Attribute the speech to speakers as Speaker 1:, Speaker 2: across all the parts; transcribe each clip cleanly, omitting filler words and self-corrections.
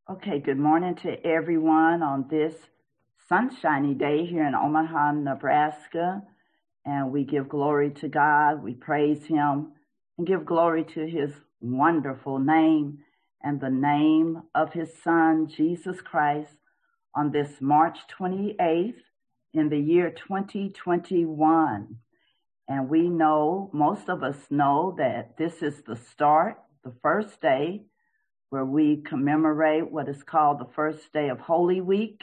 Speaker 1: Okay, good morning to everyone on this sunshiny day here in Omaha, Nebraska. And we give glory to God, we praise Him, and give glory to His wonderful name and the name of His Son, Jesus Christ, on this March 28th in the year 2021. And we know, most of us know, that this is the start, the first day, where we commemorate what is called the first day of Holy Week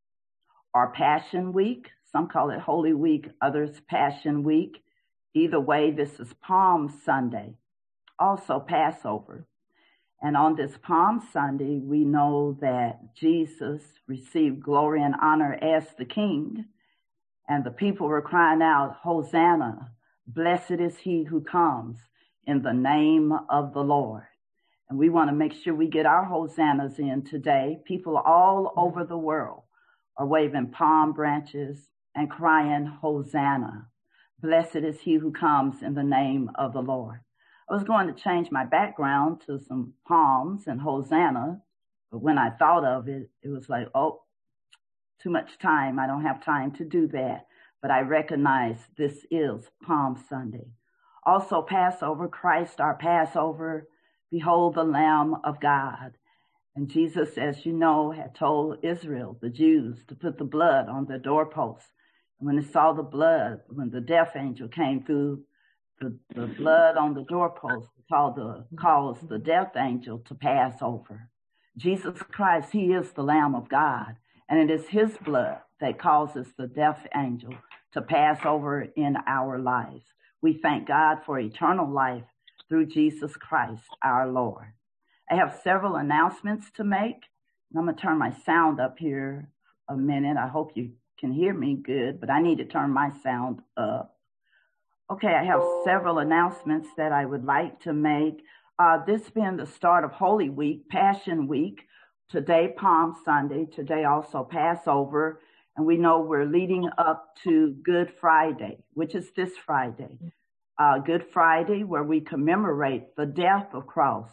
Speaker 1: or Passion Week. Some call it Holy Week, others Passion Week. Either way, this is Palm Sunday, also Passover. And on this Palm Sunday, we know that Jesus received glory and honor as the King. And the people were crying out, Hosanna, blessed is he who comes in the name of the Lord. And we want to make sure we get our hosannas in today. People all over the world are waving palm branches and crying, Hosanna. Blessed is he who comes in the name of the Lord. I was going to change my background to some palms and Hosanna, but when I thought of it, it was like, oh, too much time. I don't have time to do that. But I recognize this is Palm Sunday. Also Passover, Christ our Passover. Behold the Lamb of God. And Jesus, as you know, had told Israel, the Jews, to put the blood on the doorposts. And when they saw the blood, when the death angel came through, the blood on the doorpost caused the death angel to pass over. Jesus Christ, he is the Lamb of God. And it is his blood that causes the death angel to pass over in our lives. We thank God for eternal life through Jesus Christ, our Lord. I have several announcements to make. And I'm going to turn my sound up here a minute. I hope you can hear me good, but I need to turn my sound up. Okay, I have several announcements that I would like to make. This being the start of Holy Week, Passion Week, today Palm Sunday, today also Passover, and we know we're leading up to Good Friday, which is this Friday. Good Friday, where we commemorate the death of Christ.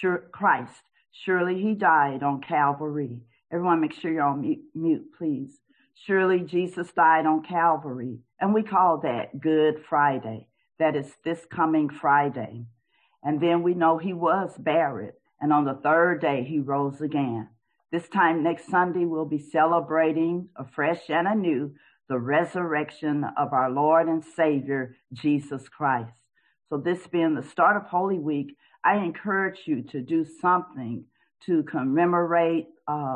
Speaker 1: Surely he died on Calvary. Everyone make sure you're on mute, please. Surely Jesus died on Calvary. And we call that Good Friday. That is this coming Friday. And then we know he was buried. And on the third day, he rose again. This time next Sunday, we'll be celebrating afresh and anew the resurrection of our Lord and Savior, Jesus Christ. So this being the start of Holy Week, I encourage you to do something to commemorate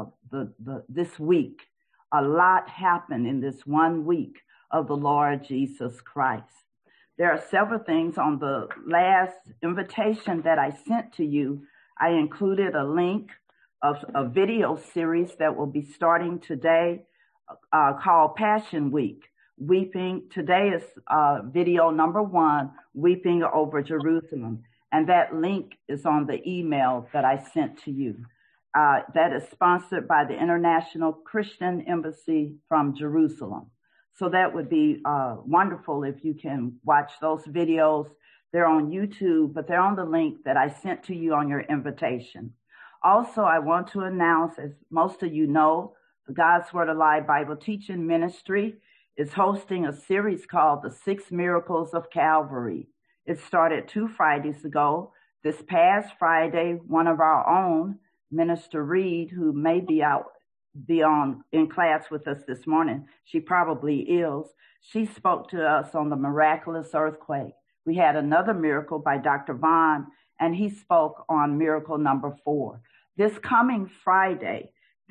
Speaker 1: this week. A lot happened in this 1 week of the Lord Jesus Christ. There are several things on the last invitation that I sent to you. I included a link of a video series that will be starting today, called Passion Week, Weeping. Today is video number 1, Weeping Over Jerusalem. And that link is on the email that I sent to you. That is sponsored by the International Christian Embassy from Jerusalem. So that would be wonderful if you can watch those videos. They're on YouTube, but they're on the link that I sent to you on your invitation. Also, I want to announce, as most of you know, the God's Word Alive Bible Teaching Ministry is hosting a series called The 6 Miracles of Calvary. It started 2 Fridays ago. This past Friday, one of our own, Minister Reed, who may be in class with us this morning, she probably is, she spoke to us on the miraculous earthquake. We had another miracle by Dr. Vaughn, and he spoke on miracle number 4. This coming Friday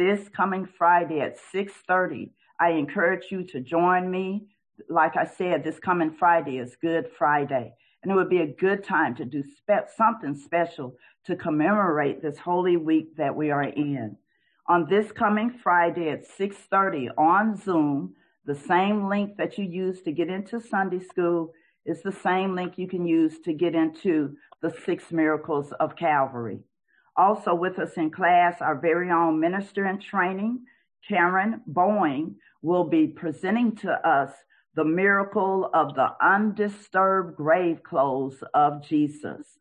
Speaker 1: at 6:30, I encourage you to join me. Like I said, this coming Friday is Good Friday. And it would be a good time to do something special to commemorate this Holy Week that we are in. On this coming Friday at 6:30 on Zoom, the same link that you use to get into Sunday school is the same link you can use to get into the 6 Miracles of Calvary. Also with us in class, our very own minister in training, Karen Boeing, will be presenting to us the miracle of the undisturbed grave clothes of Jesus.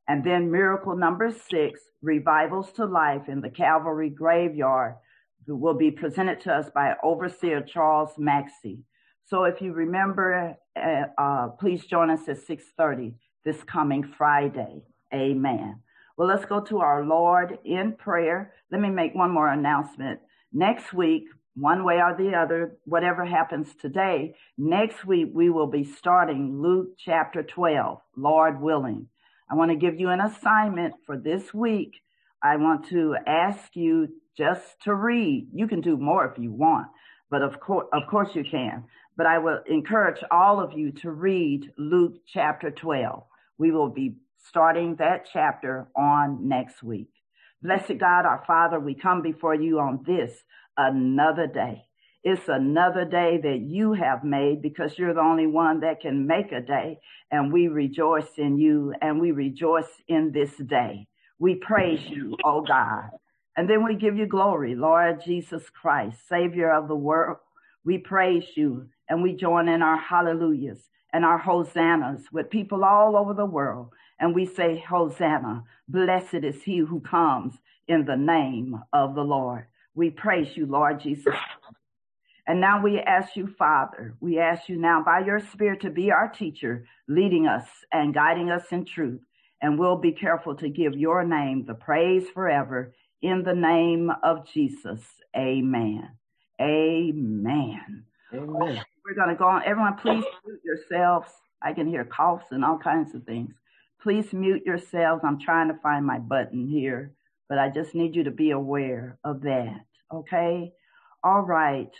Speaker 1: And then miracle number 6, Revivals to Life in the Calvary Graveyard, will be presented to us by Overseer Charles Maxey. So if you remember, please join us at 6:30 this coming Friday. Amen. Well, let's go to our Lord in prayer. Let me make one more announcement. Next week, one way or the other, whatever happens today, next week we will be starting Luke chapter 12, Lord willing. I want to give you an assignment for this week. I want to ask you just to read. You can do more if you want, but of course you can. But I will encourage all of you to read Luke chapter 12. We will be starting that chapter on next week. Blessed God, our Father, we come before you on this, another day. It's another day that you have made because you're the only one that can make a day. And we rejoice in you and we rejoice in this day. We praise you, oh God. And then we give you glory, Lord Jesus Christ, Savior of the world. We praise you and we join in our hallelujahs and our hosannas with people all over the world. And we say, Hosanna, blessed is he who comes in the name of the Lord. We praise you, Lord Jesus. And now we ask you, Father, we ask you now by your Spirit to be our teacher, leading us and guiding us in truth. And we'll be careful to give your name the praise forever in the name of Jesus. Amen. Amen.
Speaker 2: Amen.
Speaker 1: We're going to go on. Everyone, please mute yourselves. I can hear coughs and all kinds of things. Please mute yourselves. I'm trying to find my button here, but I just need you to be aware of that. Okay? All right.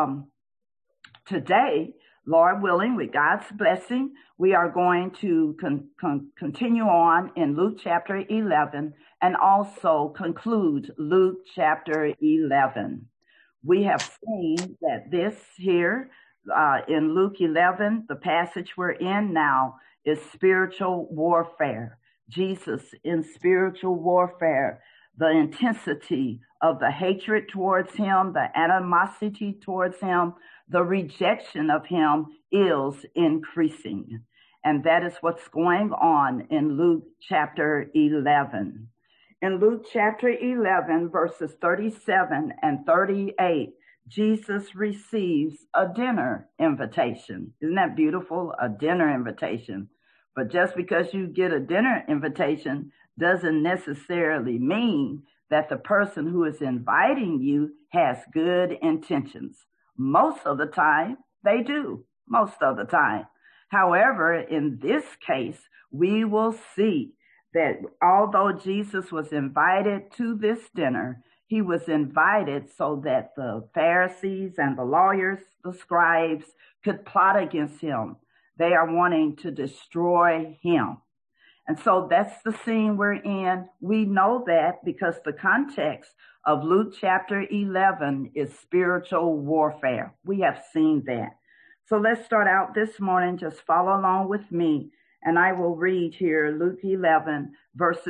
Speaker 1: Today, Lord willing, with God's blessing, we are going to continue on in Luke chapter 11 and also conclude Luke chapter 11. We have seen that this here in Luke 11, the passage we're in now, is spiritual warfare. Jesus in spiritual warfare, the intensity of the hatred towards him, the animosity towards him, the rejection of him is increasing. And that is what's going on in Luke chapter 11. In Luke chapter 11, verses 37 and 38, Jesus receives a dinner invitation. Isn't that beautiful? A dinner invitation. But just because you get a dinner invitation doesn't necessarily mean that the person who is inviting you has good intentions. Most of the time, they do. Most of the time. However, in this case, we will see that although Jesus was invited to this dinner, he was invited so that the Pharisees and the lawyers, the scribes, could plot against him. They are wanting to destroy him. And so that's the scene we're in. We know that because the context of Luke chapter 11 is spiritual warfare. We have seen that. So let's start out this morning. Just follow along with me. And I will read here Luke 11, verses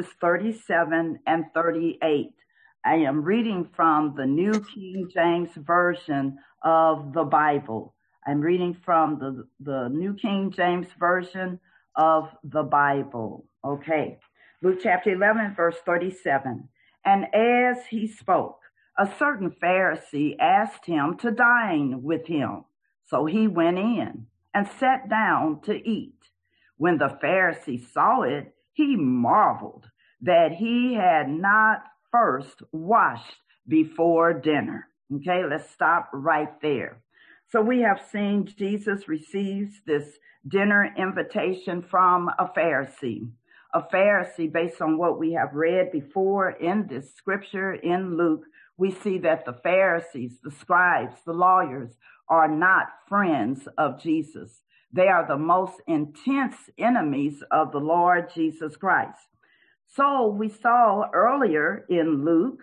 Speaker 1: 37 and 38. I am reading from the New King James Version of the Bible. I'm reading from the New King James Version of the Bible. Okay. Luke chapter 11, verse 37. And as he spoke, a certain Pharisee asked him to dine with him. So he went in and sat down to eat. When the Pharisee saw it, he marveled that he had not first washed before dinner. Okay, let's stop right there. So we have seen Jesus receives this dinner invitation from a Pharisee. A Pharisee, based on what we have read before in this scripture in Luke, we see that the Pharisees, the scribes, the lawyers are not friends of Jesus. They are the most intense enemies of the Lord Jesus Christ. So we saw earlier in Luke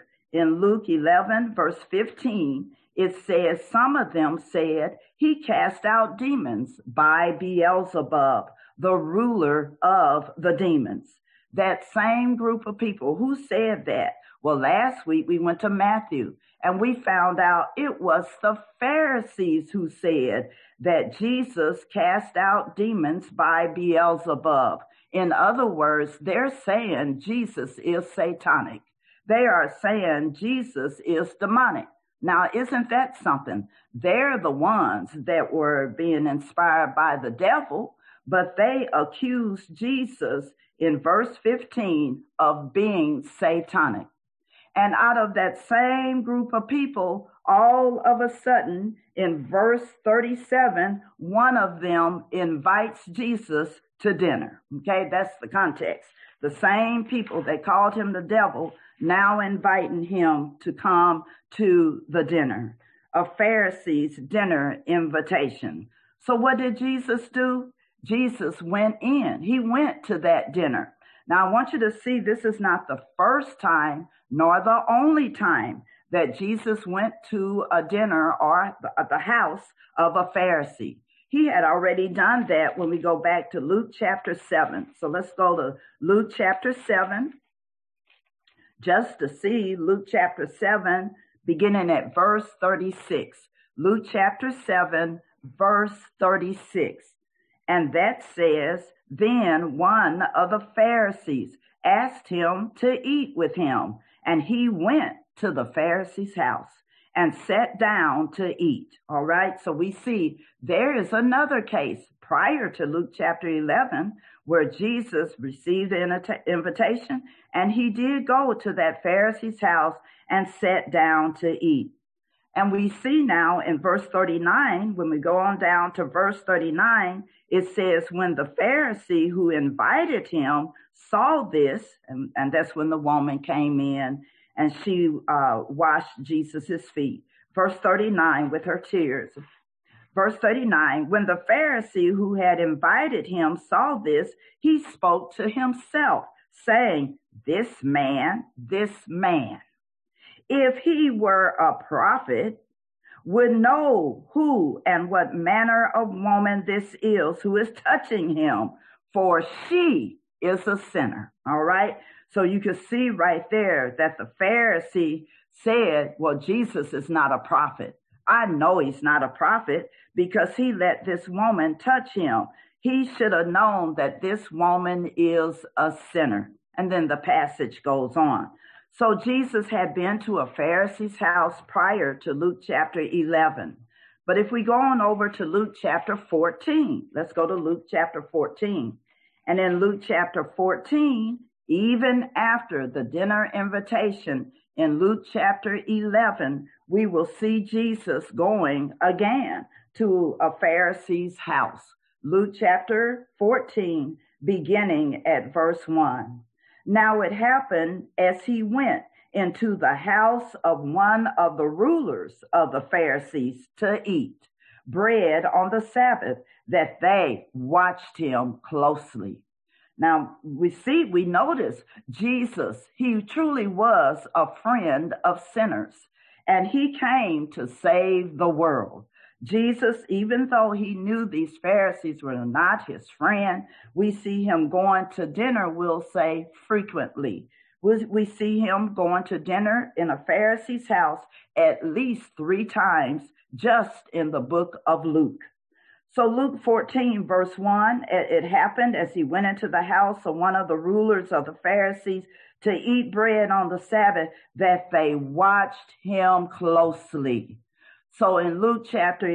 Speaker 1: 11, verse 15, it says, some of them said, he cast out demons by Beelzebub, the ruler of the demons. That same group of people who said that. Well, last week we went to Matthew and we found out it was the Pharisees who said that Jesus cast out demons by Beelzebub. In other words, they're saying Jesus is satanic. They are saying Jesus is demonic. Now, isn't that something? They're the ones that were being inspired by the devil, but they accused Jesus in verse 15 of being satanic. And out of that same group of people, all of a sudden, in verse 37, one of them invites Jesus to dinner. Okay, that's the context. The same people that called him the devil now inviting him to come to the dinner, a Pharisee's dinner invitation. So what did Jesus do? Jesus went in. He went to that dinner. Now, I want you to see this is not the first time nor the only time that Jesus went to a dinner or the house of a Pharisee. He had already done that when we go back to Luke chapter 7. So let's go to Luke chapter 7 just to see Luke chapter 7 beginning at verse 36. Luke chapter 7 verse 36. And that says, then one of the Pharisees asked him to eat with him, and he went to the Pharisee's house and sat down to eat. All right, so we see there is another case prior to Luke chapter 11 where Jesus received an invitation, and he did go to that Pharisee's house and sat down to eat. And we see now in verse 39, when we go on down to verse 39, it says, when the Pharisee who invited him saw this, and that's when the woman came in and she washed Jesus' feet. Verse 39, with her tears. Verse 39, when the Pharisee who had invited him saw this, he spoke to himself, saying, this man, if he were a prophet, would know who and what manner of woman this is who is touching him, for she is a sinner. All right. So you can see right there that the Pharisee said, well, Jesus is not a prophet. I know he's not a prophet because he let this woman touch him. He should have known that this woman is a sinner. And then the passage goes on. So Jesus had been to a Pharisee's house prior to Luke chapter 11. But if we go on over to Luke chapter 14, let's go to Luke chapter 14. And in Luke chapter 14, even after the dinner invitation in Luke chapter 11, we will see Jesus going again to a Pharisee's house. Luke chapter 14, beginning at verse 1. Now it happened as he went into the house of one of the rulers of the Pharisees to eat bread on the Sabbath, that they watched him closely. Now we notice Jesus, he truly was a friend of sinners, and he came to save the world. Jesus, even though he knew these Pharisees were not his friend, we see him going to dinner, we'll say, frequently. We see him going to dinner in a Pharisee's house at least 3 times just in the book of Luke. So Luke 14, verse 1, it happened as he went into the house of one of the rulers of the Pharisees to eat bread on the Sabbath, that they watched him closely. So in Luke chapter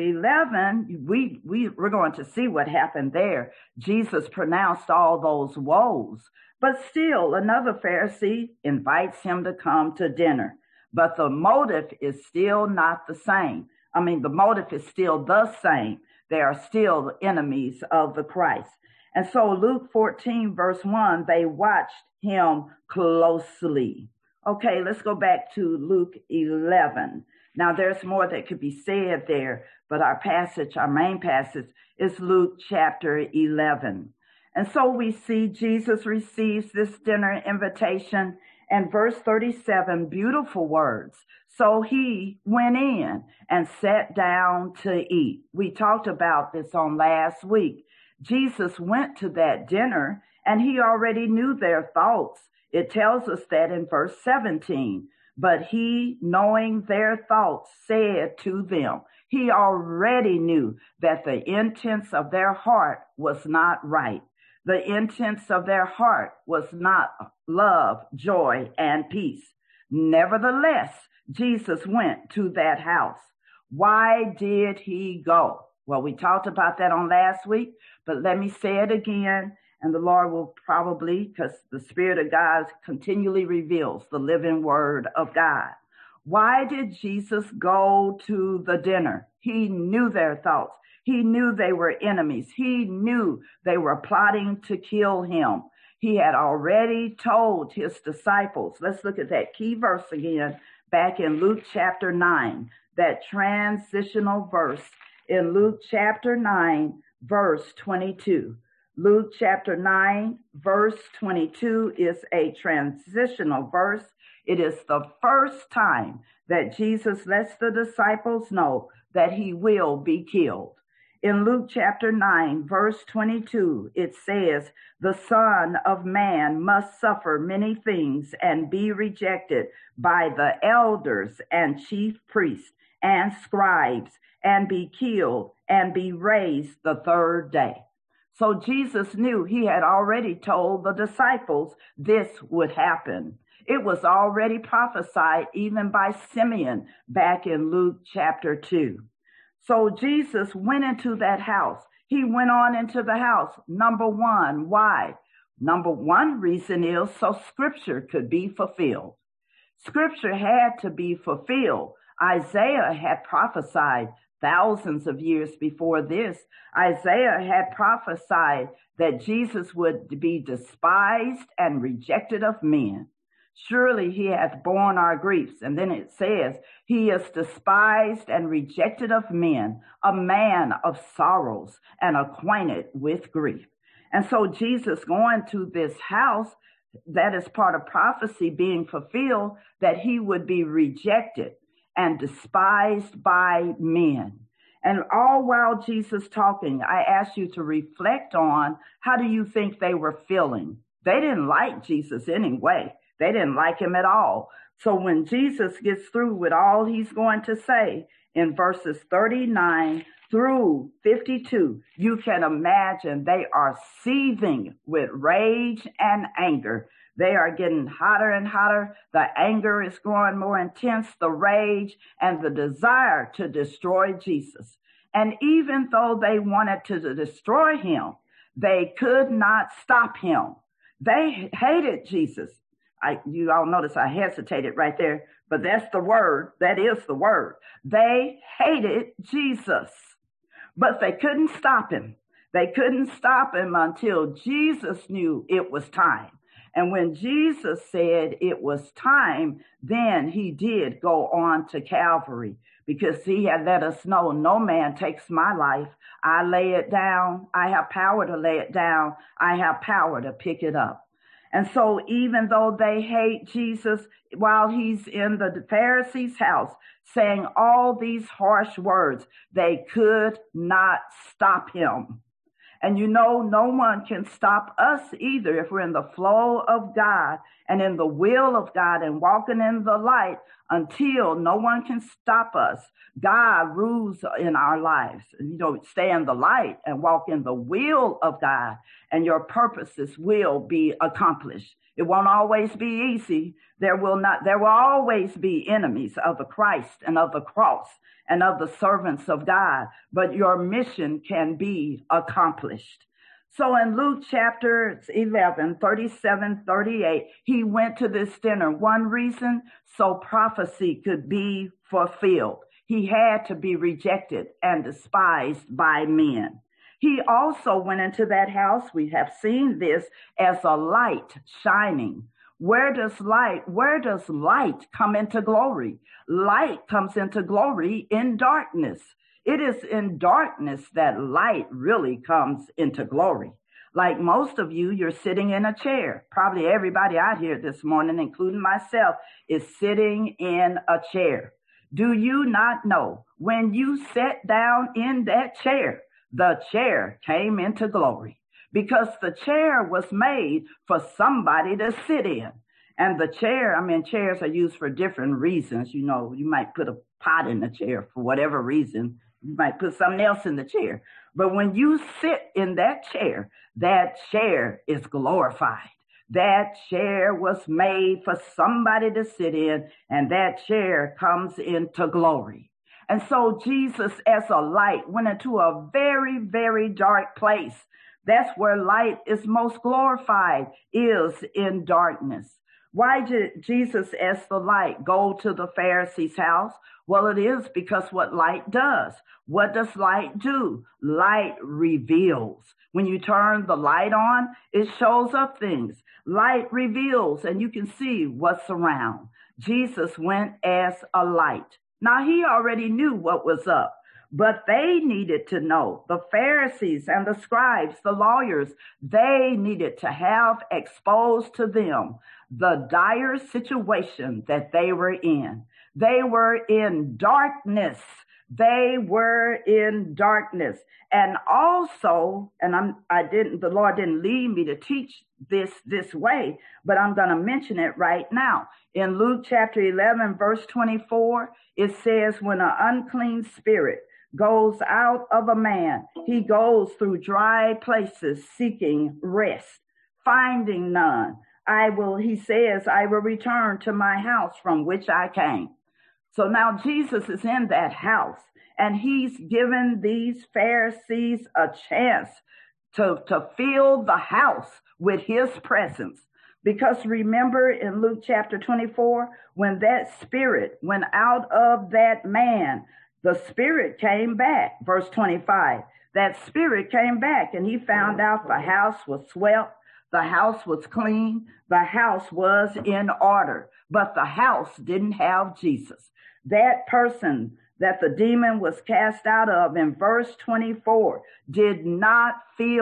Speaker 1: 11, we're going to see what happened there. Jesus pronounced all those woes, but still another Pharisee invites him to come to dinner. But the motive is still not the same. The motive is still the same. They are still enemies of the Christ. And so Luke 14, verse 1, they watched him closely. Okay, let's go back to Luke 11. Now, there's more that could be said there, but our main passage, is Luke chapter 11. And so we see Jesus receives this dinner invitation, and verse 37, beautiful words. So he went in and sat down to eat. We talked about this on last week. Jesus went to that dinner, and he already knew their thoughts. It tells us that in verse 17. But he, knowing their thoughts, said to them, he already knew that the intents of their heart was not right. The intents of their heart was not love, joy, and peace. Nevertheless, Jesus went to that house. Why did he go? Well, we talked about that on last week, but let me say it again, and the Lord will probably, because the Spirit of God continually reveals the living word of God. Why did Jesus go to the dinner? He knew their thoughts. He knew they were enemies. He knew they were plotting to kill him. He had already told his disciples. Let's look at that key verse again back in Luke chapter 9, that transitional verse in Luke chapter 9, verse 22. Luke chapter 9, verse 22 is a transitional verse. It is the first time that Jesus lets the disciples know that he will be killed. In Luke chapter 9, verse 22, it says, the Son of Man must suffer many things and be rejected by the elders and chief priests and scribes and be killed and be raised the third day. So Jesus knew he had already told the disciples this would happen. It was already prophesied even by Simeon back in Luke chapter 2. So Jesus went into that house. He went on into the house. Number one, why? Number one reason is so scripture could be fulfilled. Scripture had to be fulfilled. Isaiah had prophesied thousands of years before this. Isaiah had prophesied that Jesus would be despised and rejected of men. Surely he hath borne our griefs. And then it says, he is despised and rejected of men, a man of sorrows and acquainted with grief. And so Jesus going to this house, that is part of prophecy being fulfilled, that he would be rejected and despised by men. And all while Jesus talking, I ask you to reflect on, how do you think they were feeling? They didn't like Jesus anyway. They didn't like him at all. So when Jesus gets through with all he's going to say in verses 39 through 52, you can imagine they are seething with rage and anger. They are getting hotter and hotter. The anger is growing more intense, the rage and the desire to destroy Jesus. And even though they wanted to destroy him, they could not stop him. They hated Jesus. You all notice I hesitated right there, but that's the word. That is the word. They hated Jesus, but they couldn't stop him. They couldn't stop him until Jesus knew it was time. And when Jesus said it was time, then he did go on to Calvary, because he had let us know, no man takes my life. I lay it down. I have power to lay it down. I have power to pick it up. And so even though they hate Jesus while he's in the Pharisees' house saying all these harsh words, they could not stop him. And you know, no one can stop us either if we're in the flow of God and in the will of God and walking in the light. Until no one can stop us, God rules in our lives. You know, stay in the light and walk in the will of God, and your purposes will be accomplished. It won't always be easy. There will always be enemies of the Christ and of the cross and of the servants of God, but your mission can be accomplished. So in Luke chapter 11, 37, 38, he went to this dinner. One reason, so prophecy could be fulfilled. He had to be rejected and despised by men. He also went into that house. We have seen this as a light shining. Where does light come into glory? Light comes into glory in darkness. It is in darkness that light really comes into glory. Like most of you, you're sitting in a chair. Probably everybody out here this morning, including myself, is sitting in a chair. Do you not know when you sat down in that chair, the chair came into glory? Because the chair was made for somebody to sit in. And the chair, chairs are used for different reasons. You know, you might put a pot in the chair for whatever reason. You might put something else in the chair. But when you sit in that chair is glorified. That chair was made for somebody to sit in, and that chair comes into glory. And so Jesus, as a light, went into a very, very dark place. That's where light is most glorified, is in darkness. Why did Jesus, as the light, go to the Pharisees' house? Well, it is because what light does. What does light do? Light reveals. When you turn the light on, it shows up things. Light reveals, and you can see what's around. Jesus went as a light. Now, he already knew what was up, but they needed to know. The Pharisees and the scribes, the lawyers, they needed to have exposed to them the dire situation that they were in. They were in darkness. They were in darkness. And also, and the Lord didn't lead me to teach this way, but I'm going to mention it right now. In Luke chapter 11, verse 24, it says, when an unclean spirit goes out of a man, he goes through dry places seeking rest, finding none. He says, I will return to my house from which I came. So now Jesus is in that house, and he's given these Pharisees a chance to fill the house with his presence. Because remember in Luke chapter 24, when that spirit went out of that man, the spirit came back. Verse 25, that spirit came back, and he found out the house was swept, the house was clean, the house was in order, but the house didn't have Jesus. That person that the demon was cast out of in verse 24 did not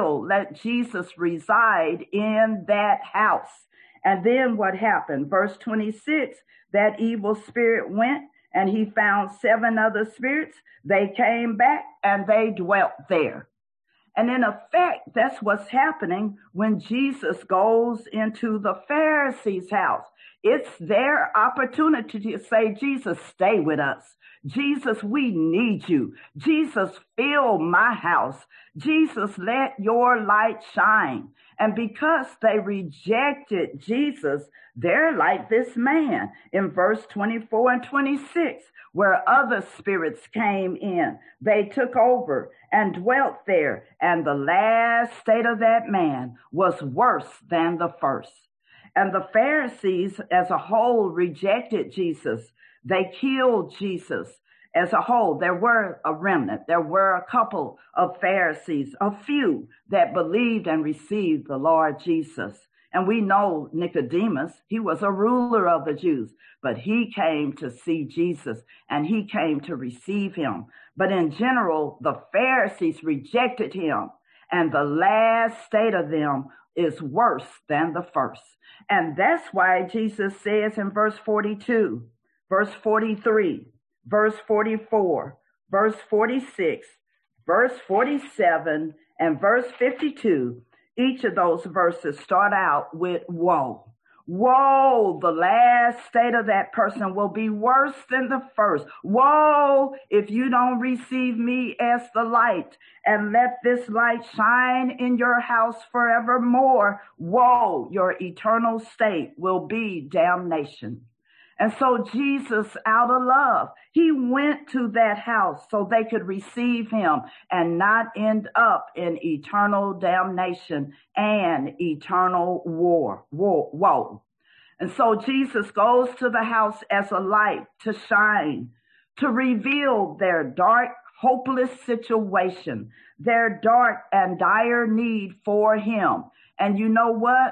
Speaker 1: let Jesus reside in that house. And then what happened? Verse 26, that evil spirit went and he found 7 other spirits. They came back and they dwelt there. And in effect, that's what's happening when Jesus goes into the Pharisees' house. It's their opportunity to say, Jesus, stay with us. Jesus, we need you. Jesus, fill my house. Jesus, let your light shine. And because they rejected Jesus, they're like this man in verse 24 and 26, where other spirits came in. They took over and dwelt there. And the last state of that man was worse than the first. And the Pharisees as a whole rejected Jesus. They killed Jesus as a whole. There were a remnant. There were a couple of Pharisees, a few that believed and received the Lord Jesus. And we know Nicodemus, he was a ruler of the Jews, but he came to see Jesus and he came to receive him. But in general, the Pharisees rejected him, and the last state of them is worse than the first. And that's why Jesus says in verse 42, verse 43, verse 44, verse 46, verse 47, and verse 52, each of those verses start out with woe. Woe, the last state of that person will be worse than the first. Woe, if you don't receive me as the light and let this light shine in your house forevermore. Woe, your eternal state will be damnation. And so Jesus, out of love, he went to that house so they could receive him and not end up in eternal damnation and eternal woe. And so Jesus goes to the house as a light to shine, to reveal their dark, hopeless situation, their dark and dire need for him. And you know what?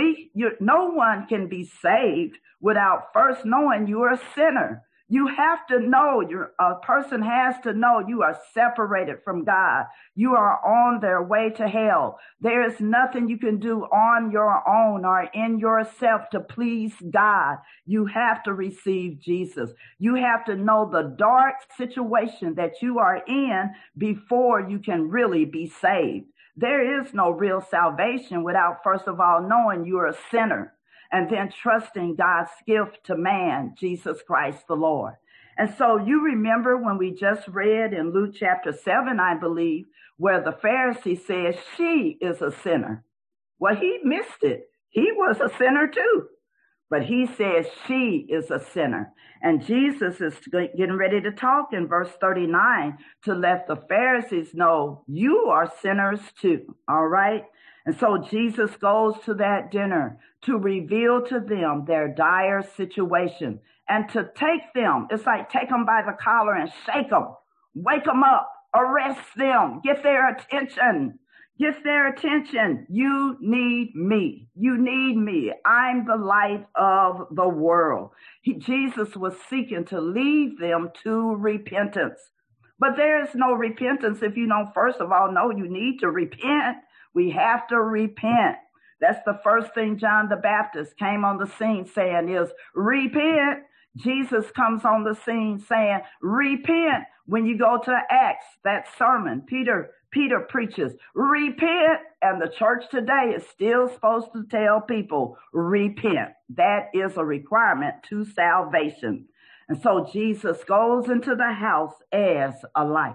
Speaker 1: No one can be saved without first knowing you're a sinner. You have to know, a person has to know you are separated from God. You are on their way to hell. There is nothing you can do on your own or in yourself to please God. You have to receive Jesus. You have to know the dark situation that you are in before you can really be saved. There is no real salvation without, first of all, knowing you're a sinner and then trusting God's gift to man, Jesus Christ the Lord. And so you remember when we just read in Luke chapter 7, I believe, where the Pharisee says she is a sinner. Well, he missed it. He was a sinner too. But he says she is a sinner. And Jesus is getting ready to talk in verse 39 to let the Pharisees know you are sinners too. All right. And so Jesus goes to that dinner to reveal to them their dire situation and to take them. It's like take them by the collar and shake them, wake them up, arrest them, get their attention. Get their attention. You need me. You need me. I'm the light of the world. Jesus was seeking to lead them to repentance. But there is no repentance if you don't, first of all, know you need to repent. We have to repent. That's the first thing John the Baptist came on the scene saying is repent. Jesus comes on the scene saying repent. When you go to Acts, that sermon, Peter preaches, repent, and the church today is still supposed to tell people, repent. That is a requirement to salvation. And so Jesus goes into the house as a light.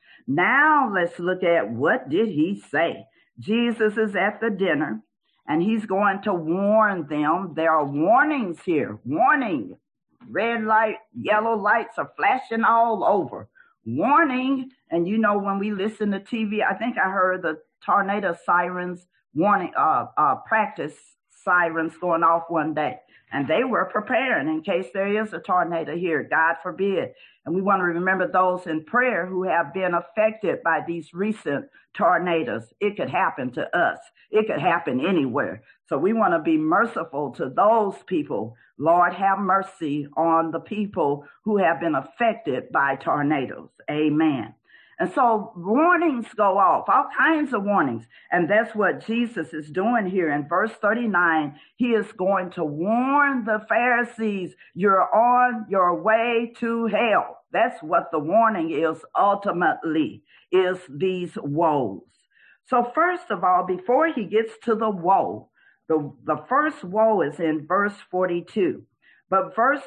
Speaker 1: Now let's look at what did he say. Jesus is at the dinner, and he's going to warn them. There are warnings here. Warning. Red light, yellow lights are flashing all over. Warning. And you know, when we listen to TV, I think I heard the tornado sirens warning, practice sirens going off one day. And they were preparing in case there is a tornado here, God forbid. And we want to remember those in prayer who have been affected by these recent tornadoes. It could happen to us. It could happen anywhere. So we want to be merciful to those people. Lord, have mercy on the people who have been affected by tornadoes. Amen. And so warnings go off, all kinds of warnings. And that's what Jesus is doing here in verse 39. He is going to warn the Pharisees, you're on your way to hell. That's what the warning is ultimately, is these woes. So first of all, before he gets to the woe, the first woe is in verse 42. But verses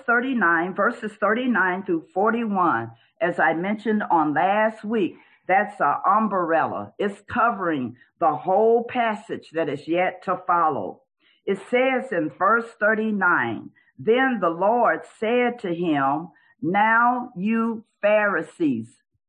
Speaker 1: 39 through 41, as I mentioned on last week, that's an umbrella. It's covering the whole passage that is yet to follow. It says in verse 39, then the Lord said to him, now you Pharisees,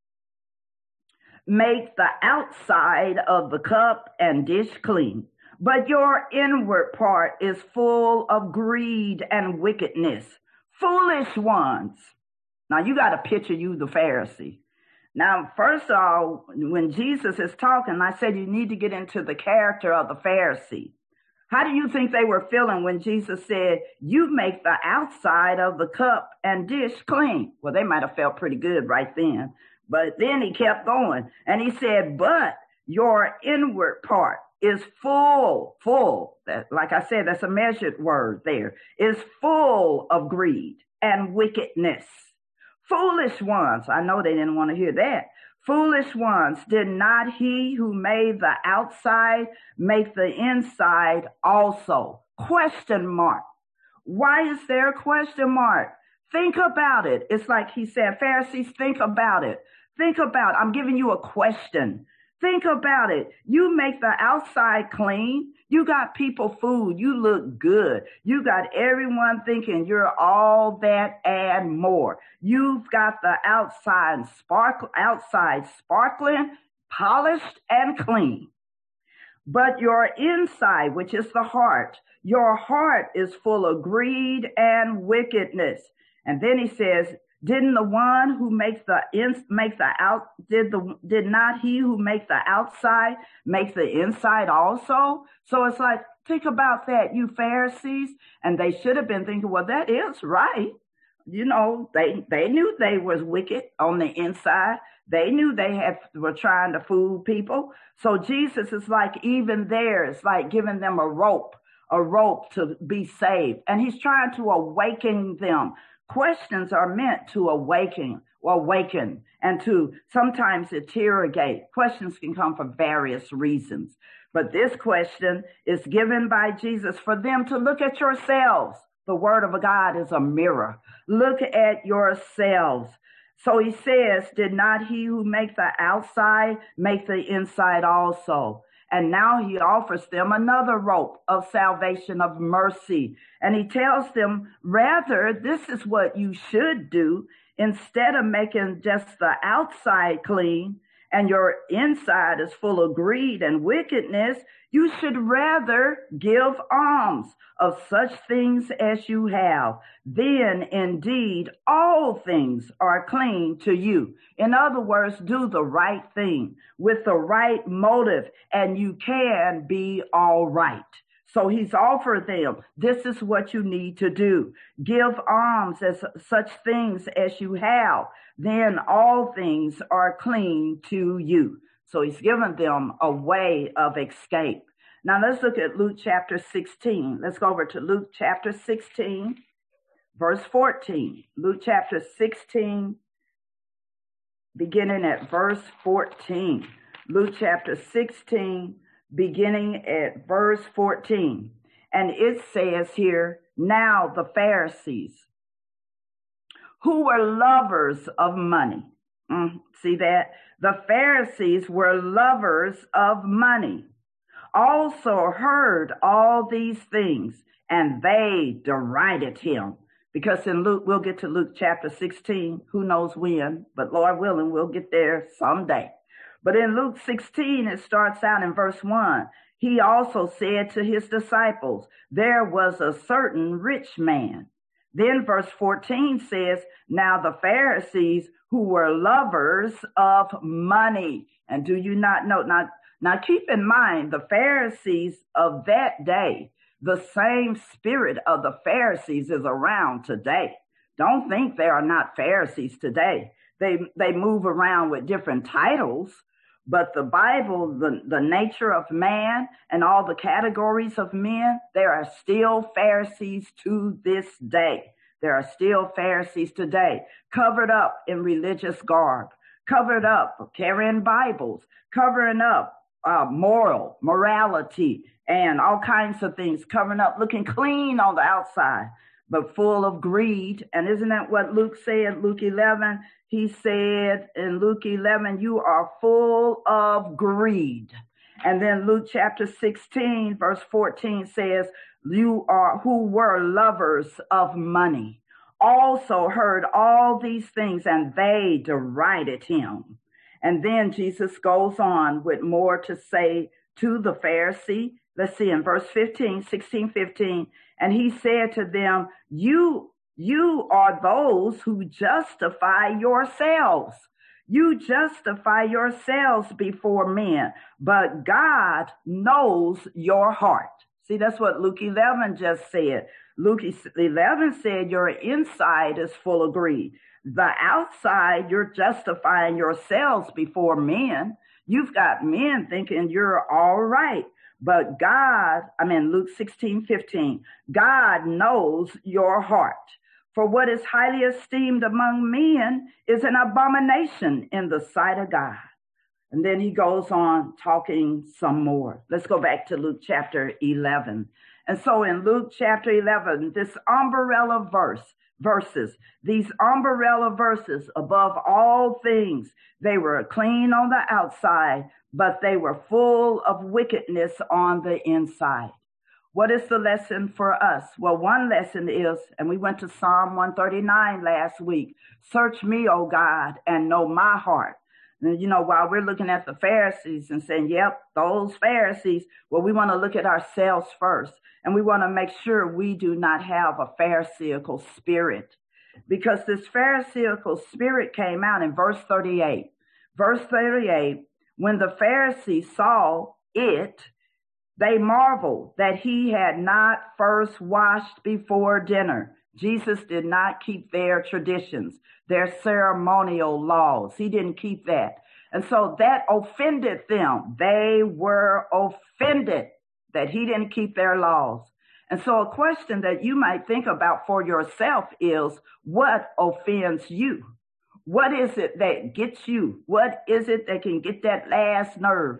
Speaker 1: make the outside of the cup and dish clean, but your inward part is full of greed and wickedness. Foolish ones. Now you got to picture you, the Pharisee. Now, first of all, when Jesus is talking, I said you need to get into the character of the Pharisee. How do you think they were feeling when Jesus said, you make the outside of the cup and dish clean? Well, they might have felt pretty good right then. But then he kept going and he said, but your inward part is full. That, like I said, that's a measured word there, is full of greed and wickedness. Foolish ones. I know they didn't want to hear that. Foolish ones, did not he who made the outside make the inside also? Question mark. Why is there a question mark? Think about it. It's like he said, Pharisees, think about it. I'm giving you a question. Think about it. You make the outside clean. You got people food. You look good. You got everyone thinking you're all that and more. You've got the outside sparkling, polished and clean. But your inside, which is the heart, your heart is full of greed and wickedness. And then he says, didn't the one who makes did not he who makes the outside make the inside also? So it's like, think about that, you Pharisees. And they should have been thinking, well, that is right. You know, they knew they was wicked on the inside. They knew they were trying to fool people. So Jesus is like, even there, it's like giving them a rope to be saved. And he's trying to awaken them. Questions are meant to awaken and to sometimes interrogate. Questions can come for various reasons. But this question is given by Jesus for them to look at yourselves. The word of God is a mirror. Look at yourselves. So he says, did not he who make the outside make the inside also? And now he offers them another rope of salvation, of mercy. And he tells them, rather, this is what you should do. Instead of making just the outside clean and your inside is full of greed and wickedness, you should rather give alms of such things as you have. Then indeed all things are clean to you. In other words, do the right thing with the right motive and you can be all right. So he's offered them, this is what you need to do. Give alms as such things as you have. Then all things are clean to you. So he's given them a way of escape. Now let's look at Luke chapter 16. Let's go over to Luke chapter 16, verse 14. Luke chapter 16, beginning at verse 14. Luke chapter 16, beginning at verse 14. And it says here, now the Pharisees, who were lovers of money. See that? The Pharisees were lovers of money. Also heard all these things, and they derided him. Because in Luke, we'll get to Luke chapter 16, who knows when, but Lord willing, we'll get there someday. But in Luke 16, it starts out in verse 1. He also said to his disciples, there was a certain rich man. Then verse 14 says, now the Pharisees who were lovers of money. And do you not know? Now keep in mind, the Pharisees of that day, the same spirit of the Pharisees is around today. Don't think there are not Pharisees today. They move around with different titles, but the Bible, the nature of man and all the categories of men, there are still Pharisees to this day. There are still Pharisees today, covered up in religious garb, covered up, carrying Bibles, covering up morality and all kinds of things, covering up, looking clean on the outside, but full of greed. And isn't that what Luke said, Luke 11? He said in Luke 11, you are full of greed. And then Luke chapter 16, verse 14 says, you are who were lovers of money, also heard all these things, and they derided him. And then Jesus goes on with more to say to the Pharisee. Let's see in verse 16, 15. And he said to them, you are those who justify yourselves. You justify yourselves before men, but God knows your heart. See, that's what Luke 11 just said. Luke 11 said your inside is full of greed. The outside, you're justifying yourselves before men. You've got men thinking you're all right. But God, Luke 16, 15, God knows your heart. For what is highly esteemed among men is an abomination in the sight of God. And then he goes on talking some more. Let's go back to Luke chapter 11. And so in Luke chapter 11, this umbrella verses, these umbrella verses above all things, they were clean on the outside, but they were full of wickedness on the inside. What is the lesson for us? Well, one lesson is, and we went to Psalm 139 last week, search me, O God, and know my heart. And, while we're looking at the Pharisees and saying, yep, those Pharisees, well, we want to look at ourselves first. And we want to make sure we do not have a Pharisaical spirit. Because this Pharisaical spirit came out in verse 38. Verse 38, when the Pharisees saw it, they marveled that he had not first washed before dinner. Jesus did not keep their traditions, their ceremonial laws. He didn't keep that. And so that offended them. They were offended that he didn't keep their laws. And so a question that you might think about for yourself is, what offends you? What is it that gets you? What is it that can get that last nerve?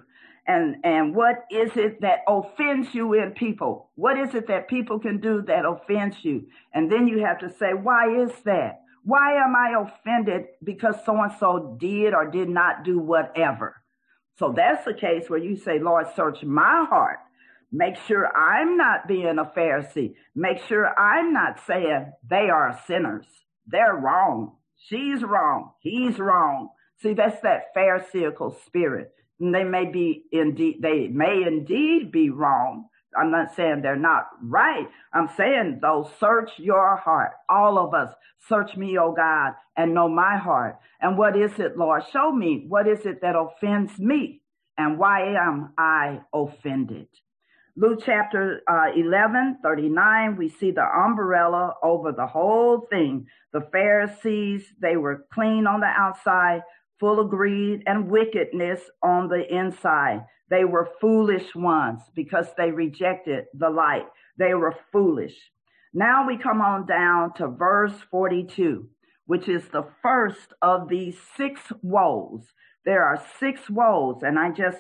Speaker 1: And what is it that offends you in people? What is it that people can do that offends you? And then you have to say, why is that? Why am I offended because so-and-so did or did not do whatever? So that's the case where you say, Lord, search my heart. Make sure I'm not being a Pharisee. Make sure I'm not saying they are sinners. They're wrong. She's wrong. He's wrong. See, that's that Pharisaical spirit. And they may indeed be wrong. I'm not saying they're not right. I'm saying, though, search your heart. All of us, search me, O God, and know my heart. And what is it, Lord? Show me. What is it that offends me? And why am I offended? Luke chapter 11:39, we see the umbrella over the whole thing. The Pharisees, they were clean on the outside, full of greed and wickedness on the inside. They were foolish ones because they rejected the light. They were foolish. Now we come on down to verse 42, which is the first of these 6 woes. There are 6 woes, and I just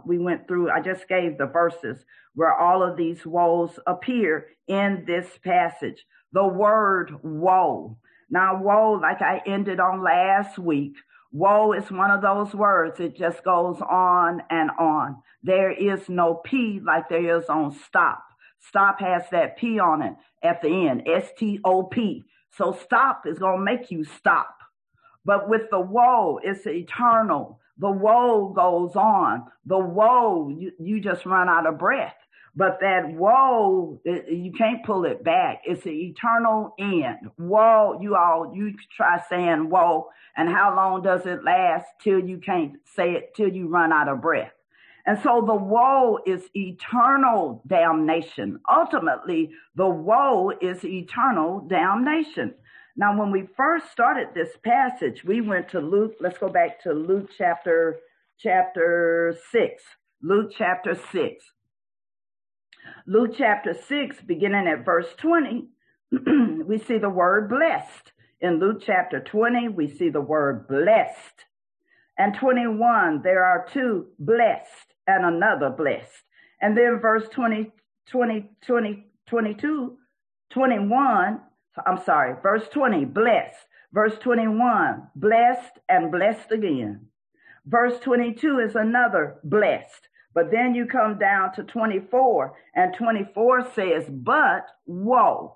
Speaker 1: gave the verses where all of these woes appear in this passage. The word woe. Now, woe, like I ended on last week, woe is one of those words. It just goes on and on. There is no P like there is on stop. Stop has that P on it at the end, S-T-O-P. So stop is going to make you stop. But with the woe, it's eternal. The woe goes on. The woe, you just run out of breath. But that woe, you can't pull it back. It's an eternal end. Woe, you try saying woe, and how long does it last till you can't say it, till you run out of breath? And so the woe is eternal damnation. Ultimately, the woe is eternal damnation. Now, when we first started this passage, we went to Luke. Let's go back to Luke chapter 6. Luke chapter 6. Luke chapter 6, beginning at verse 20, we see the word blessed. In Luke chapter 20, we see the word blessed. And 21, there are 2 blessed and another blessed. And then verse 21, verse 20, blessed. Verse 21, blessed and blessed again. Verse 22 is another blessed. But then you come down to 24, and 24 says, but woe,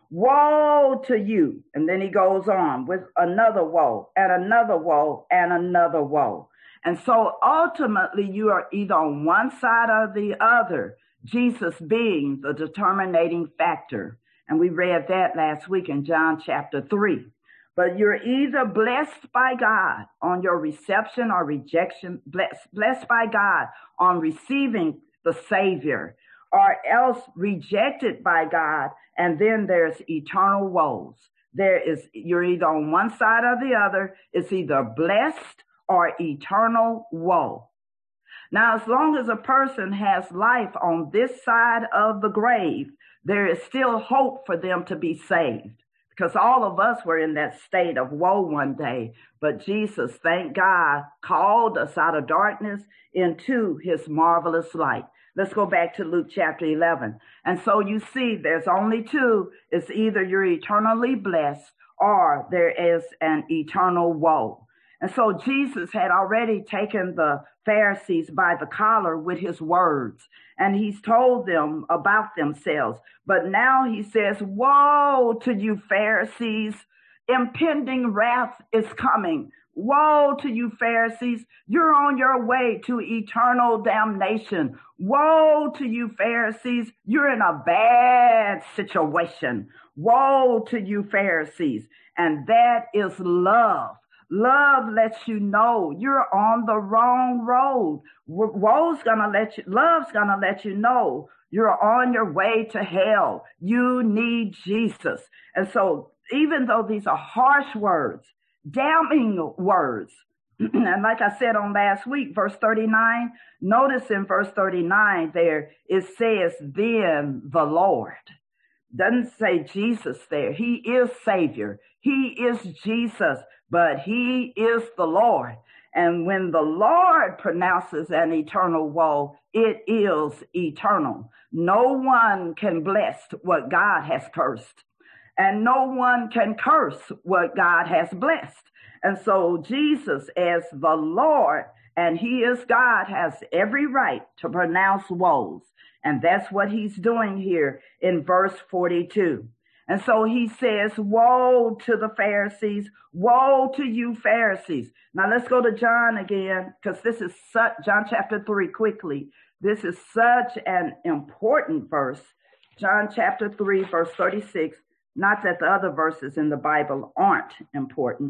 Speaker 1: woe to you. And then he goes on with another woe, and another woe, and another woe. And so ultimately you are either on one side or the other, Jesus being the determining factor. And we read that last week in John chapter 3. But you're either blessed by God on your reception or rejection, blessed by God on receiving the Savior, or else rejected by God, and then there's eternal woes. You're either on one side or the other. It's either blessed or eternal woe. Now, as long as a person has life on this side of the grave, there is still hope for them to be saved. Because all of us were in that state of woe one day. But Jesus, thank God, called us out of darkness into his marvelous light. Let's go back to Luke chapter 11. And so you see, there's only 2. It's either you're eternally blessed or there is an eternal woe. And so Jesus had already taken the Pharisees by the collar with his words, and he's told them about themselves. But now he says, woe to you, Pharisees, impending wrath is coming. Woe to you, Pharisees, you're on your way to eternal damnation. Woe to you, Pharisees, you're in a bad situation. Woe to you, Pharisees. And that is love. Love lets you know you're on the wrong road. Love's gonna let you know you're on your way to hell. You need Jesus. And so even though these are harsh words, damning words, and like I said on last week, verse 39, notice in verse 39 there, it says, then the Lord. Doesn't say Jesus there. He is Savior. He is Jesus, but he is the Lord. And when the Lord pronounces an eternal woe, it is eternal. No one can bless what God has cursed, and no one can curse what God has blessed. And so Jesus, as the Lord, and he is God, has every right to pronounce woes. And that's what he's doing here in verse 42. And so he says, woe to the Pharisees, woe to you Pharisees. Now let's go to John again, because this is John chapter 3 quickly. This is such an important verse. John chapter 3, verse 36. Not that the other verses in the Bible aren't important.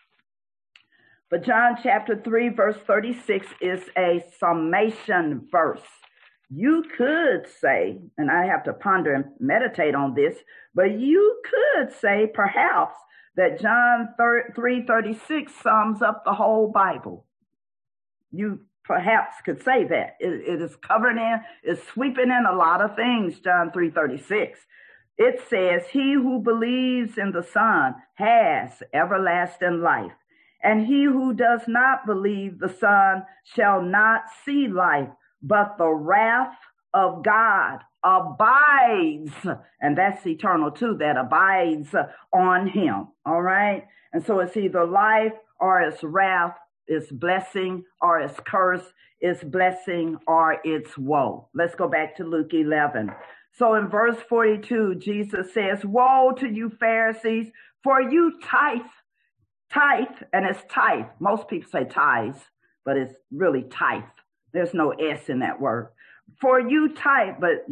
Speaker 1: But John chapter 3, verse 36 is a summation verse. You could say, and I have to ponder and meditate on this, but you could say perhaps that John 3:36 sums up the whole Bible. You perhaps could say that. It is covering in, it's sweeping in a lot of things, John 3:36. It says, he who believes in the Son has everlasting life. And he who does not believe the Son shall not see life, but the wrath of God abides. And that's eternal too, that abides on him. All right. And so it's either life or it's wrath, it's blessing or it's curse, it's blessing or it's woe. Let's go back to Luke 11. So in verse 42, Jesus says, woe to you Pharisees, for you tithe, and it's tithe. Most people say tithes, but it's really tithe. There's no S in that word. For you tithe, but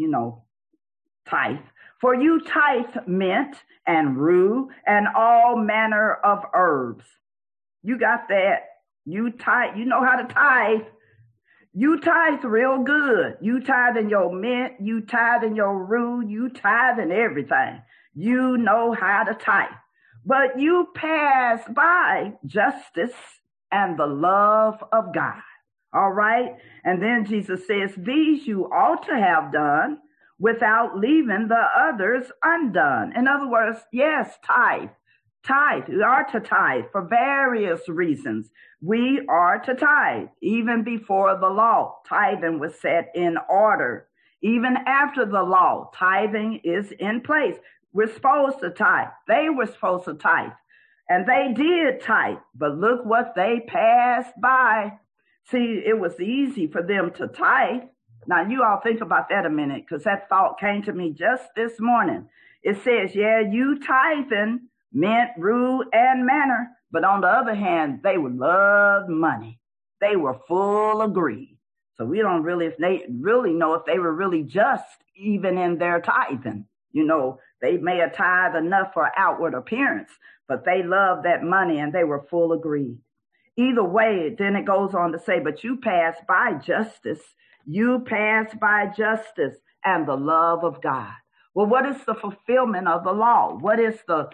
Speaker 1: tithe. For you tithe mint and rue and all manner of herbs. You got that? You tithe. You know how to tithe. You tithe real good. You tithe in your mint. You tithe in your rue. You tithe in everything. You know how to tithe. But you pass by justice and the love of God. All right. And then Jesus says, these you ought to have done without leaving the others undone. In other words, yes, tithe. Tithe. We are to tithe for various reasons. We are to tithe. Even before the law, tithing was set in order. Even after the law, tithing is in place. We're supposed to tithe. They were supposed to tithe. And they did tithe. But look what they passed by. See, it was easy for them to tithe. Now, you all think about that a minute, because that thought came to me just this morning. It says, yeah, you tithing, mint, rue, and manner. But on the other hand, they would love money. They were full of greed. So we don't really know if they were really just even in their tithing. They may have tithed enough for outward appearance, but they loved that money and they were full of greed. Either way, then it goes on to say, but you pass by justice. You pass by justice and the love of God. Well, what is the fulfillment of the law? What is the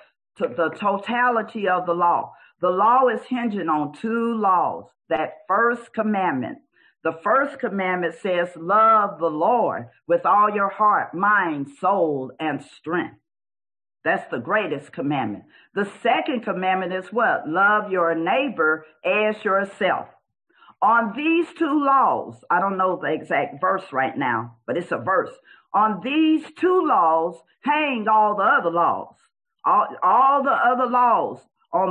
Speaker 1: totality of the law? The law is hinging on two laws. That first commandment. The first commandment says, love the Lord with all your heart, mind, soul, and strength. That's the greatest commandment. The second commandment is what? Love your neighbor as yourself. On these two laws, I don't know the exact verse right now, but it's a verse. On these two laws hang all the other laws. All the other laws.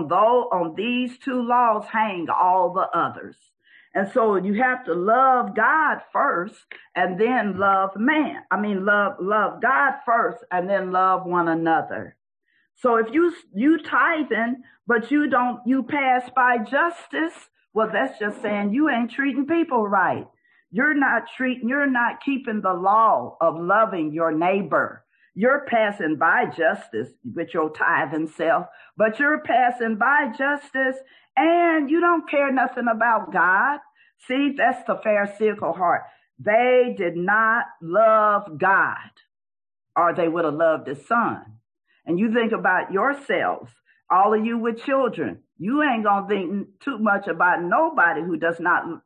Speaker 1: On these two laws hang all the others. And so you have to love God first and then love man. Love God first and then love one another. So if you tithing, but you pass by justice, well, that's just saying you ain't treating people right. You're not keeping the law of loving your neighbor. You're passing by justice with your tithing self, but you're passing by justice and you don't care nothing about God. See, that's the Pharisaical heart. They did not love God, or they would have loved his son. And you think about yourselves, all of you with children. You ain't gonna think too much about nobody who does not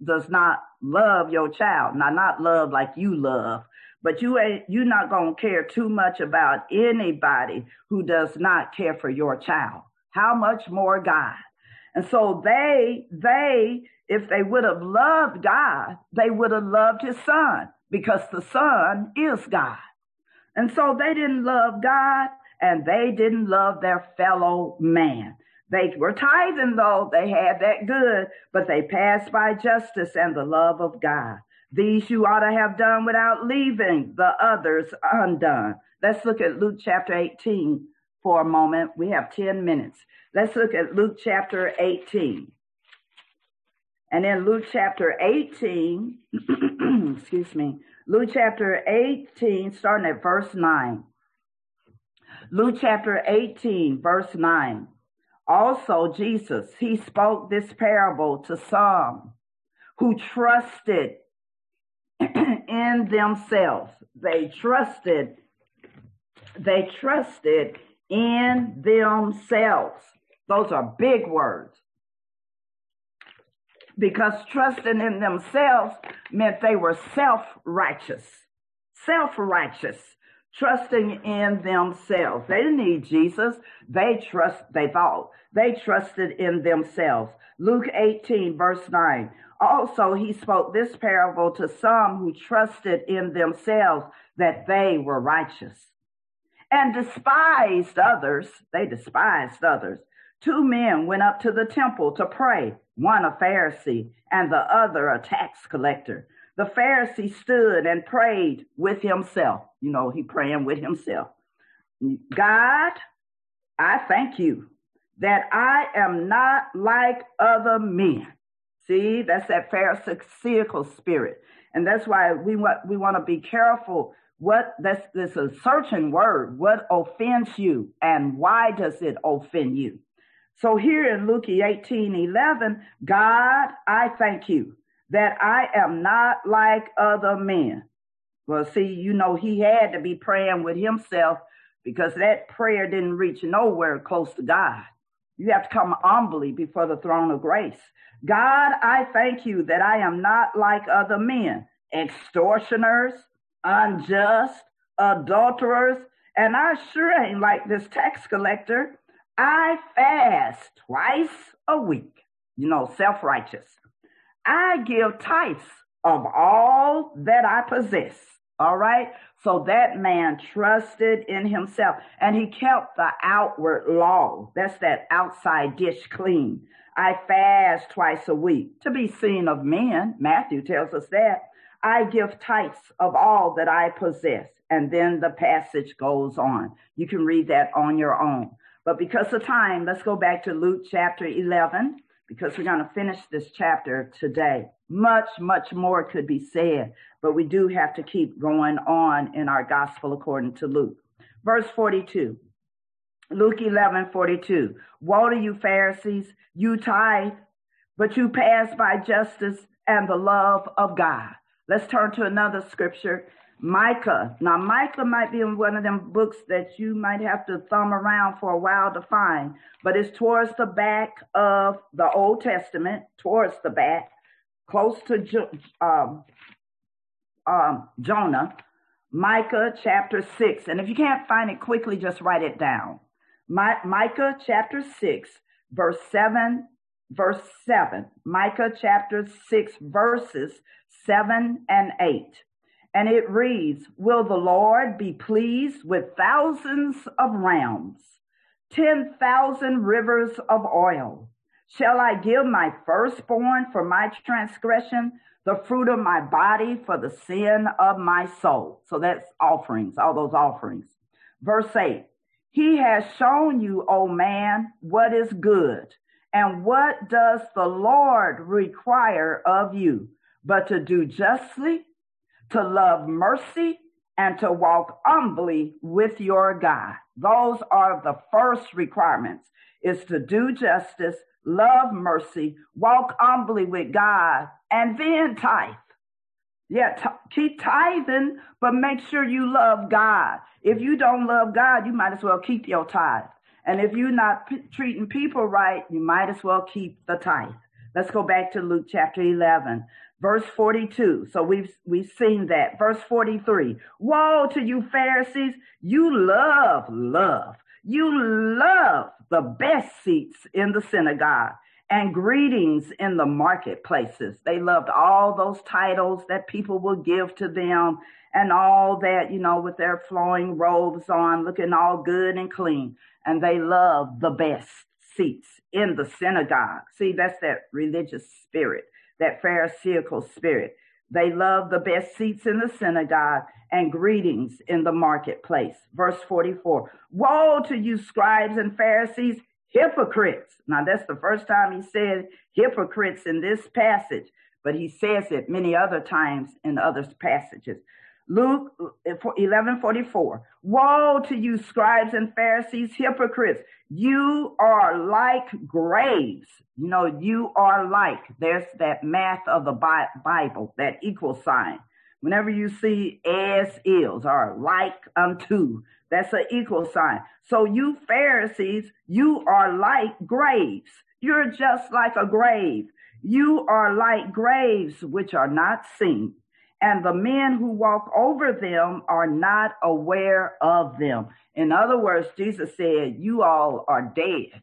Speaker 1: love your child. Now, not love like you love, but you're not gonna care too much about anybody who does not care for your child. How much more God? And so they, if they would have loved God, they would have loved his son, because the son is God. And so they didn't love God, and they didn't love their fellow man. They were tithing, though. They had that good, but they passed by justice and the love of God. These you ought to have done without leaving the others undone. Let's look at Luke chapter 18 for a moment. We have 10 minutes. Let's look at Luke chapter 18. And in Luke chapter 18, excuse me, Luke chapter 18, starting at verse 9. Luke chapter 18, verse 9. Also, Jesus, he spoke this parable to some who trusted in themselves. They trusted in themselves. Those are big words. Because trusting in themselves meant they were self-righteous, trusting in themselves. They didn't need Jesus. They trusted in themselves. Luke 18, verse 9. Also, he spoke this parable to some who trusted in themselves that they were righteous and despised others. They despised others. Two men went up to the temple to pray, one a Pharisee and the other a tax collector. The Pharisee stood and prayed with himself. You know, he praying with himself. God, I thank you that I am not like other men. See, that's that Pharisaical spirit. And that's why we want to be careful. This is a searching word. What offends you and why does it offend you? So here in Luke 18:11, God, I thank you that I am not like other men. Well, see, you know, he had to be praying with himself because that prayer didn't reach nowhere close to God. You have to come humbly before the throne of grace. God, I thank you that I am not like other men, extortioners, unjust, adulterers, and I sure ain't like this tax collector. I fast twice a week. You know, self-righteous. I give tithes of all that I possess. All right. So that man trusted in himself and he kept the outward law. That's that outside dish clean. I fast twice a week to be seen of men. Matthew tells us that. I give tithes of all that I possess. And then the passage goes on. You can read that on your own. But because of time, let's go back to Luke chapter 11, because we're going to finish this chapter today. Much, much more could be said, but we do have to keep going on in our gospel according to Luke. Verse 42, Luke 11:42. Woe to you, Pharisees, you tithe, but you pass by justice and the love of God. Let's turn to another scripture, Micah. Now, Micah might be in one of them books that you might have to thumb around for a while to find, but it's towards the back of the Old Testament, towards the back, close to Jonah, Micah chapter 6. And if you can't find it quickly, just write it down. Micah chapter 6, verse 7. Micah chapter 6, verses 7 and 8. And it reads, will the Lord be pleased with thousands of rams, 10,000 rivers of oil? Shall I give my firstborn for my transgression, the fruit of my body for the sin of my soul? So that's offerings, all those offerings. Verse 8, he has shown you, O man, what is good. And what does the Lord require of you? But to do justly, to love mercy, and to walk humbly with your God. Those are the first requirements, is to do justice, love mercy, walk humbly with God, and then tithe. Yeah, keep tithing, but make sure you love God. If you don't love God, you might as well keep your tithe. And if you're not treating people right, you might as well keep the tithe. Let's go back to Luke chapter 11, verse 42. So we've seen that. Verse 43. Woe to you, Pharisees. You love the best seats in the synagogue and greetings in the marketplaces. They loved all those titles that people would give to them and all that, with their flowing robes on, looking all good and clean. And they loved the best seats in the synagogue. See, that's that religious spirit, that Pharisaical spirit. They love the best seats in the synagogue and greetings in the marketplace. Verse 44, woe to you, scribes and Pharisees, hypocrites. Now, that's the first time he said hypocrites in this passage, but he says it many other times in other passages. Luke 11:44, woe to you, scribes and Pharisees, hypocrites. You are like graves. You are like, there's that math of the Bible, that equal sign. Whenever you see as is or like unto, that's an equal sign. So you Pharisees, you are like graves. You're just like a grave. You are like graves which are not seen, and the men who walk over them are not aware of them. In other words, Jesus said, you all are dead.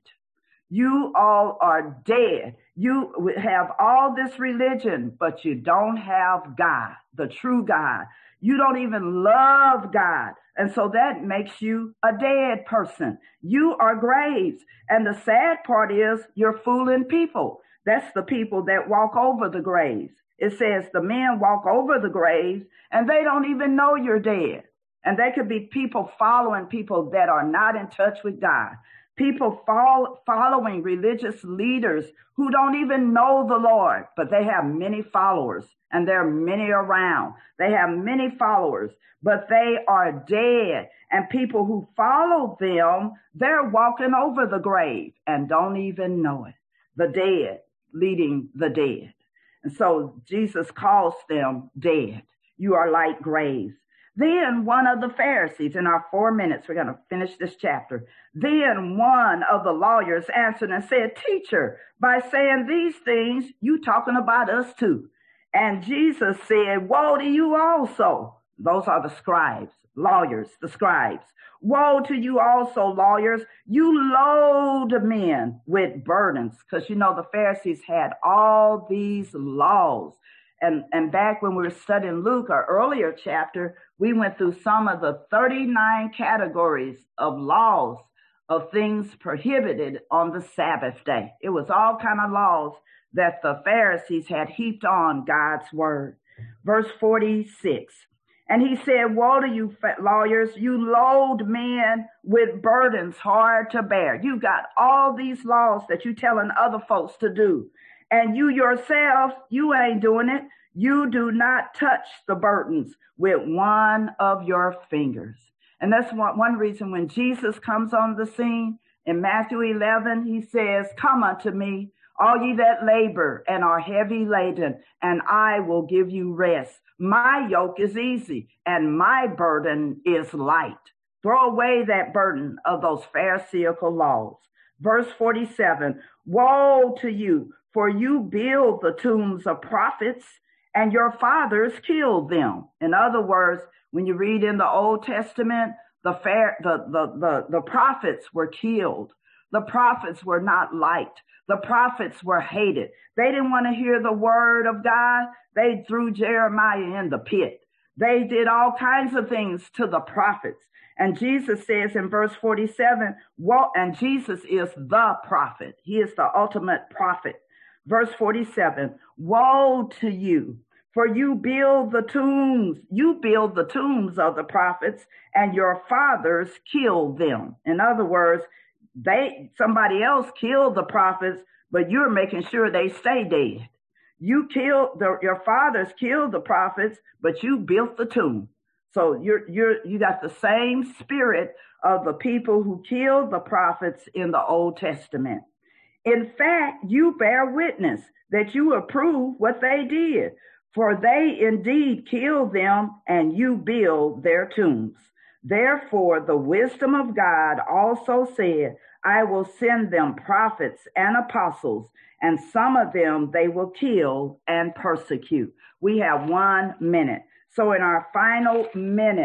Speaker 1: You all are dead. You have all this religion, but you don't have God, the true God. You don't even love God. And so that makes you a dead person. You are graves. And the sad part is you're fooling people. That's the people that walk over the graves. It says the men walk over the graves and they don't even know you're dead. And they could be people following people that are not in touch with God. People following religious leaders who don't even know the Lord, but they have many followers and there are many around. They have many followers, but they are dead. And people who follow them, they're walking over the grave and don't even know it. The dead leading the dead. And so Jesus calls them dead. You are like graves. Then one of the Pharisees, in our 4 minutes, we're going to finish this chapter. Then one of the lawyers answered and said, teacher, by saying these things, you talking about us too. And Jesus said, woe to you also. Those are the scribes, lawyers, the scribes. Woe to you also, lawyers. You load men with burdens. Because, the Pharisees had all these laws. And back when we were studying Luke, our earlier chapter, we went through some of the 39 categories of laws of things prohibited on the Sabbath day. It was all kind of laws that the Pharisees had heaped on God's word. Verse 46, and he said, woe to you, lawyers, you load men with burdens hard to bear. You got all these laws that you telling other folks to do. And you yourselves, you ain't doing it. You do not touch the burdens with one of your fingers. And that's one reason when Jesus comes on the scene in Matthew 11, he says, come unto me, all ye that labor and are heavy laden, and I will give you rest. My yoke is easy and my burden is light. Throw away that burden of those Pharisaical laws. Verse 47, woe to you, for you build the tombs of prophets, and your fathers killed them. In other words, when you read in the Old Testament, the prophets were killed. The prophets were not liked. The prophets were hated. They didn't want to hear the word of God. They threw Jeremiah in the pit. They did all kinds of things to the prophets. And Jesus says in verse 47, and Jesus is the prophet. He is the ultimate prophet. Verse 47, woe to you, for you build the tombs of the prophets, and your fathers killed them. In other words, somebody else killed the prophets, but you're making sure they stay dead. Your fathers killed the prophets, but you built the tomb. So you got the same spirit of the people who killed the prophets in the Old Testament. In fact, you bear witness that you approve what they did, for they indeed killed them and you build their tombs. Therefore, the wisdom of God also said, I will send them prophets and apostles, and some of them they will kill and persecute. We have 1 minute. So in our final minute,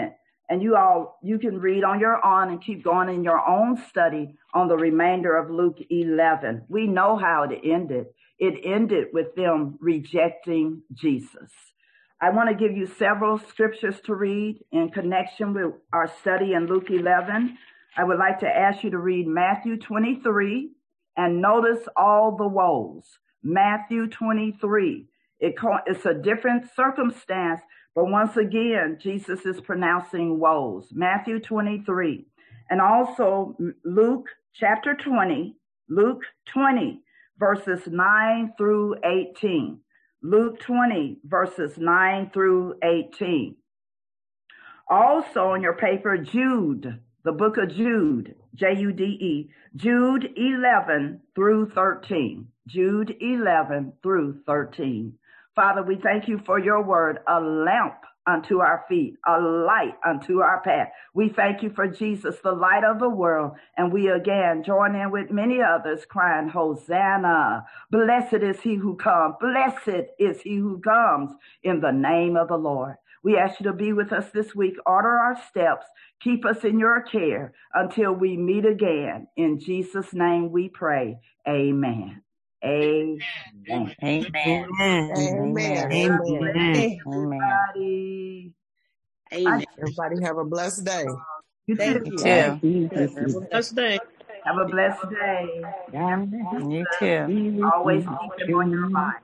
Speaker 1: And you can read on your own and keep going in your own study on the remainder of Luke 11. We know how it ended. It ended with them rejecting Jesus. I want to give you several scriptures to read in connection with our study in Luke 11. I would like to ask you to read Matthew 23 and notice all the woes. Matthew 23. It's a different circumstance, but once again, Jesus is pronouncing woes. Matthew 23. And also Luke chapter 20, Luke 20, verses 9 through 18. Luke 20, verses 9 through 18. Also in your paper, Jude, the book of Jude, Jude, Jude 11 through 13. Jude 11 through 13. Father, we thank you for your word, a lamp unto our feet, a light unto our path. We thank you for Jesus, the light of the world. And we again join in with many others crying, Hosanna. Blessed is he who comes. Blessed is he who comes in the name of the Lord. We ask you to be with us this week. Order our steps. Keep us in your care until we meet again. In Jesus' name we pray. Amen. Amen.
Speaker 2: Amen.
Speaker 3: Amen.
Speaker 2: Amen.
Speaker 3: Amen.
Speaker 1: Everybody.
Speaker 2: Amen.
Speaker 3: Everybody have a blessed day.
Speaker 1: You
Speaker 2: Thank
Speaker 1: too.
Speaker 2: you.
Speaker 4: Thank
Speaker 2: Have
Speaker 4: you.
Speaker 2: a blessed day.
Speaker 1: Have a blessed day.
Speaker 4: You too.
Speaker 1: Always keep him on your mind.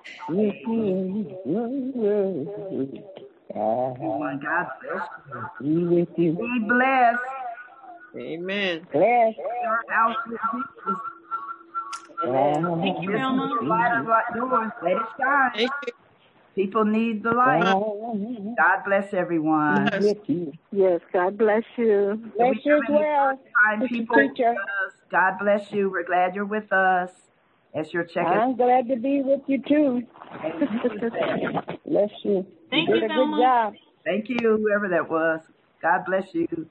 Speaker 1: Everyone, God bless you. Be blessed.
Speaker 2: Amen.
Speaker 4: Bless.
Speaker 1: Your house with Jesus.
Speaker 2: Amen. Thank you,
Speaker 1: This is
Speaker 2: Velma.
Speaker 1: the light of like yours. Let it shine.
Speaker 2: Thank you.
Speaker 1: People need the light. God bless everyone.
Speaker 2: Bless.
Speaker 5: Yes, God bless you.
Speaker 4: Bless you as well.
Speaker 1: People with us. God bless you. We're glad you're with us. As you're checking.
Speaker 4: I'm glad to be with you too. Bless you.
Speaker 2: Thank
Speaker 4: You
Speaker 2: you,
Speaker 4: did a
Speaker 2: Velma.
Speaker 4: good job.
Speaker 1: Thank you, whoever that was. God bless you.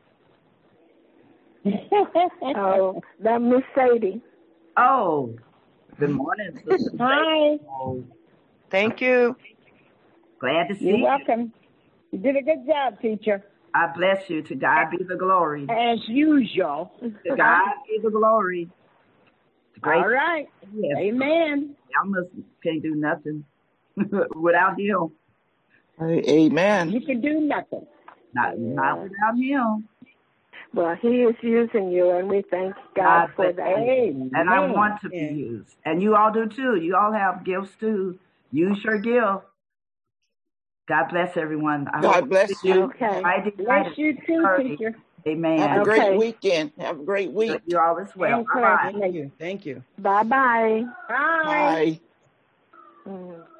Speaker 5: Oh, that Miss Sadie.
Speaker 1: Oh, good morning, Sister.
Speaker 4: Hi.
Speaker 1: Oh,
Speaker 6: Thank you.
Speaker 1: glad to see
Speaker 4: You're
Speaker 1: you.
Speaker 4: welcome. You did a good job, teacher.
Speaker 1: I bless you. To God be the glory.
Speaker 4: As usual.
Speaker 1: To God be the glory. Great.
Speaker 4: All right.
Speaker 1: Yes.
Speaker 4: Amen.
Speaker 1: Y'all must can't do nothing without him.
Speaker 6: Amen.
Speaker 4: You can do nothing.
Speaker 1: Not without him.
Speaker 5: Well, he is using you, and we thank God for that.
Speaker 4: Amen.
Speaker 1: And I want to be used. And you all do too. You all have gifts too. Use your gift. God bless everyone.
Speaker 6: God bless you.
Speaker 5: Okay.
Speaker 4: Bless you too, teacher.
Speaker 1: Amen.
Speaker 6: Have a
Speaker 5: Okay.
Speaker 6: great weekend. Have a great week.
Speaker 1: You all as well.
Speaker 4: And
Speaker 1: Bye-bye.
Speaker 3: Thank you. Thank you.
Speaker 5: Bye-bye.
Speaker 4: Bye.
Speaker 6: Bye.
Speaker 5: Mm.